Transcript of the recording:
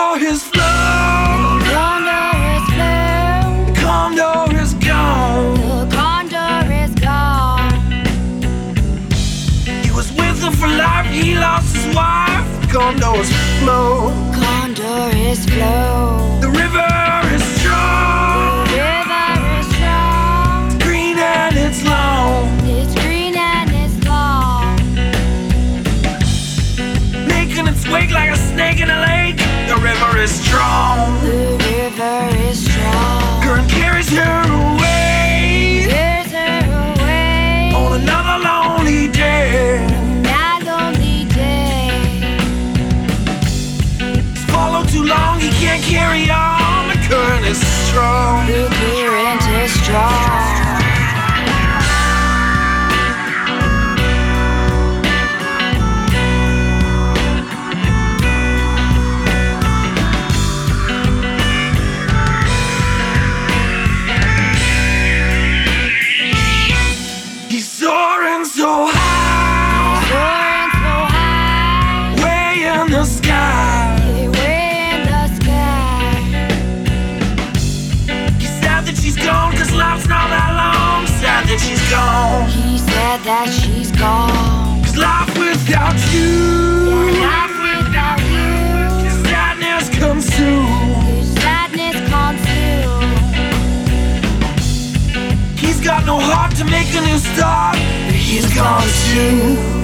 condor has flown. The condor has flown. The condor is gone. The condor is gone. He was with her for life, he lost his wife. The condor has flown. Condor is flown. The river is strong. The river is strong. It's green and it's long. It's green and it's long. Making its wake like a snake in a lake. The river is strong. The river is strong. Current carries her away Bears her away on another lonely day. on that lonely day. He's followed too long, he can't carry on. The current is strong. The current is strong. He's soaring so high, Soaring so high, way in the sky. way in the sky. He's sad that she's gone, cause life's not that long. Sad that she's gone, He said that she's gone. cause life without you, Life without you, sadness comes soon. sadness consumed. He's got no heart to make a new start, but he's gone too.